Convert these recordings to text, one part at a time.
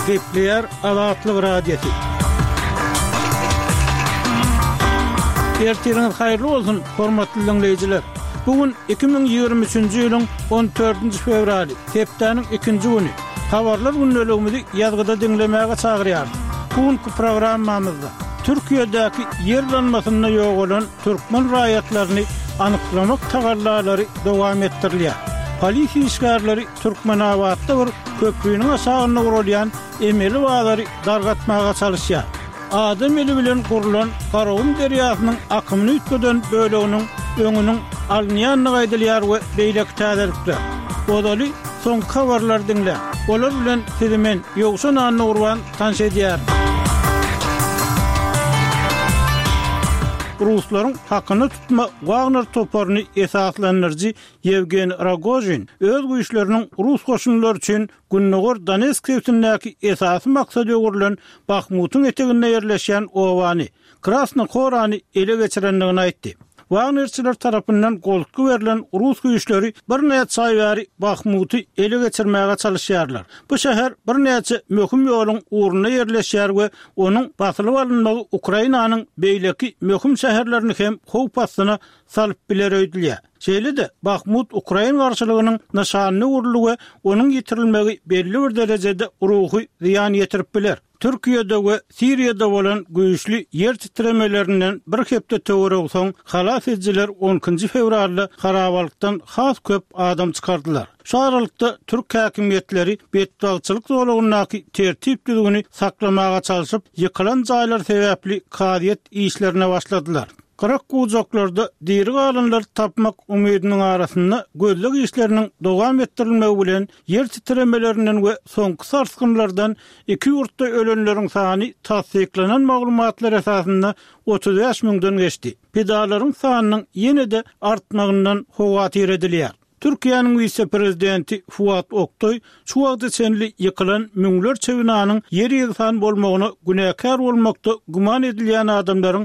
Täklipler Azatlyk Radiosu. Ertiriniz hayırlı olsun, hormatly dinleyijiler. Bugün 2023-nji ýylyň 14-nji fevraly, hepdeniň 2-nji güni. Habarlar günnäligimizi ýazgyda dinlemäge çagyrýar. Bugünkü programmamyzda Türkiýedäki ýerlenmesine ýok bolan türkmen raýatlaryny anyklamak tagallalary dowam etdirilýär. Polisiýa işgärleri Türkmenabadda bir köprüniň aşagyna gurulýan emeli wagary dargatmaga çalışýar. Adam eli bilen gurulan Garawun derýasynyň akymyny ütkeden böleginiň öňüniň alnýanyny gaýdylýar we beýlek täzelikler. Bodaly soň habarlar dinle. Olar bilen sizi men ýogşan anyny urwan tanış edýär. Ruslaryň hakyny tutma Wagner toparyny esaslandyrjy Yevgeniy Rogozin öz güýçleriniň Rus goşunlary üçin Günnogor Donetsk şehrindäki esasy maksady öwrülen Bakhmutyň eteginde ýerleşýän owany Krasny Horany ele geçirendigini aýtdy. Wagnerçiler tarapyndan goltky berilen Rus güýçleri bir näçe saýbary Bakhmuty ele geçirmäge çalışýarlar. Bu şäher bir näçe möhüm ýoluň uğruna ýerleşýär we onuň basylyp alynmagy Ukrainanyň beýleki möhüm şäherlerini hem howp astyna salyp biler öýdülýär. Şeýle-de Bakhmut Ukraina garşylygynyň nişanyny urulgy we onuň ýitirilmegi belli bir derejede ruhy ziýan ýetirip biler. Türkiýede we Siriýada bolan güýçli ýer titremelerinden bir hepde töwereg soň halas edjiler 10-njy fevralda harabalykdan has köp adam çykardylar. Şu aralykda Türk häkimetleri betbalçylyk zolugynyň tertip düzgüni saklamaga çalışyp ýykylan jaýlar sebäpli kadyet işlerine başladylar. Kırak kuzaklarda diri alınlar tapmak umidinin arasında gözlük işlerinin dowam ettirilmegi bilen yer titremelerinden ve soňky sarsgynlardan iki ýurtda ölenlerin sany tasdiklanan maglumatlar esasında 35 000'den geçdi. Pedalaryň sanynyň ýene-de artmagyndan howatyr edilýär. Türkiýanyň vice-prezidenti Fuat Oktoy şu wagtda senli ýykylan müňlerçe binanyň ýer ýygysan bolmagyny günäkär bolmakda guman edilýän adamlaryň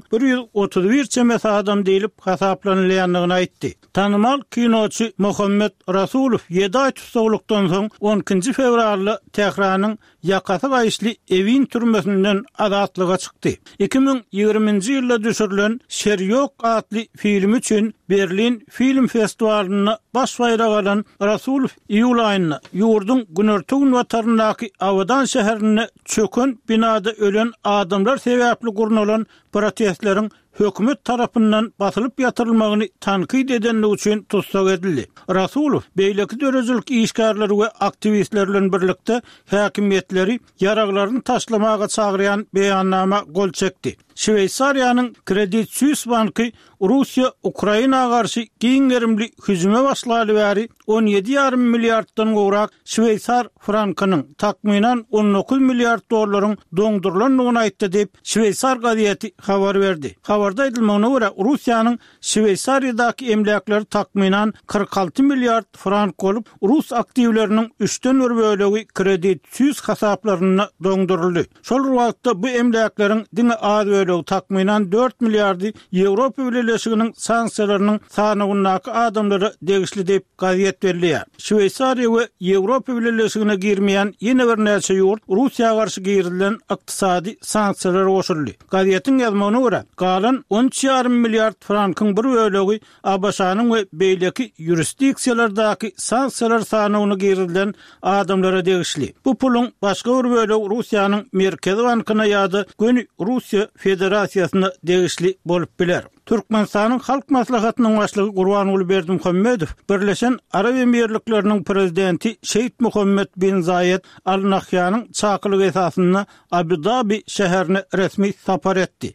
131 çemes adam diýilip hasaplanylanýanyny aýtdy. Tanymal kinoçy Muhammed Rasulow 7 ay tutuklukdan soň 10-njy fevralda Tehranyň ýakasy gaýşly Evin türmesinden azatlyga çykdy. 2020-nji ýylda düşürilen Şeryok adly film üçin Berlin Film Festivalyna baş bayrag alan Rasulow iýul aýyna ýurdun Günertüň wataryndaky Awadan şäherine çöken binada ölen adamlar sebäpli gurulan protestleriň hökümet tarapyndan basylyp ýatyrylmagyny tankyd edenligi üçin tutsak edildi. Rasulow beýleki dörejilik işgärleri we aktivistler bilen birlikde häkimetleri ýaraglaryny taşlamaga çagyrýan beýannama gol çekdi. Şweýsariýanyň Credit Suisse banky Russiýa Ukraina garşy giňerimli hüjüme başlaly bäri 17,5 milliarddan gowrak Şweýsar frankynyň takminan 19 milliard dollaryň doňdurulanlygyny aýtdy diýip Şweýsar gazieti habar berdi. Habarda edilmegine görä Russiýanyň Şweýsariýadaky emlakları takminan 46 milliard frank bolup Rus aktivleriniň 3-den bir bölegi Credit Suisse hasaplaryna doňduruldy. Şol wagtda bu emlaklaryň diňe az bölegi takminan 4 milliardy Ýewropa Birleşiginiň sanksiýalarynyň sanygynaky adamlary degişli diýip gaziet berilýär. Şweýsariýa we Ýewropa Birleşigine girmeýän ýene bir näçe ýurt Russiýa garşy girilen ykdysady sanksiýalara goşuldy. Gazetiň ýazmagyna görä, galan 13,5 milliard frankyň bir bölegi ABŞ-nyň we beýleki ýurisdiksiýalardaky sanksiýalar sanygyna girilen adamlara degişli. Bu puluň başga bir bölegi Russiýanyň Merkezi bankyna ýa-da Göni Russiýa Federasiýasyna degişli bolup biler. Türkmenistanyň halk maslahatynyň başlygy Gurbanuly Berdimuhammedow Birleşen Arab Emirlikläriniň prezidenti Şeýit Muhammed bin Zayed Al Nahyanyň çakylygy esasında Abu Dhabi şäherine resmi sapar etdi.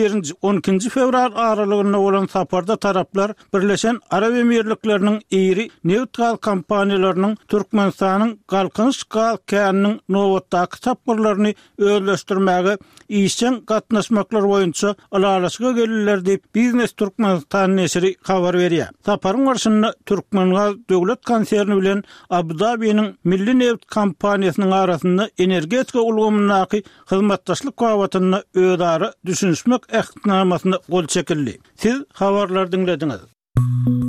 11-12 fevral aralygynda bolan saparda taraplar Birleşen Arab Emirlikläriniň iri neft gaz kompaniýalarynyň Türkmenistanyň galkynyş gaz käniniň nowatdaky sapyrlaryny özleşdirmäge işçen gatnaşmaklar boýunça alalaşyga gelirler diýip Biznes Türkmenistan neşri habar berýär. Saparyň garşynda Türkmengaz döwlet konserni bilen Abu Dhabi'niň milli neft kompaniýasynyň arasynda energetika ulgamynyň hyzmatdaşlyk gawatyna özara düşünşmek ähdnamasyna gol çekildi. Siz habarlar dinlediňiz.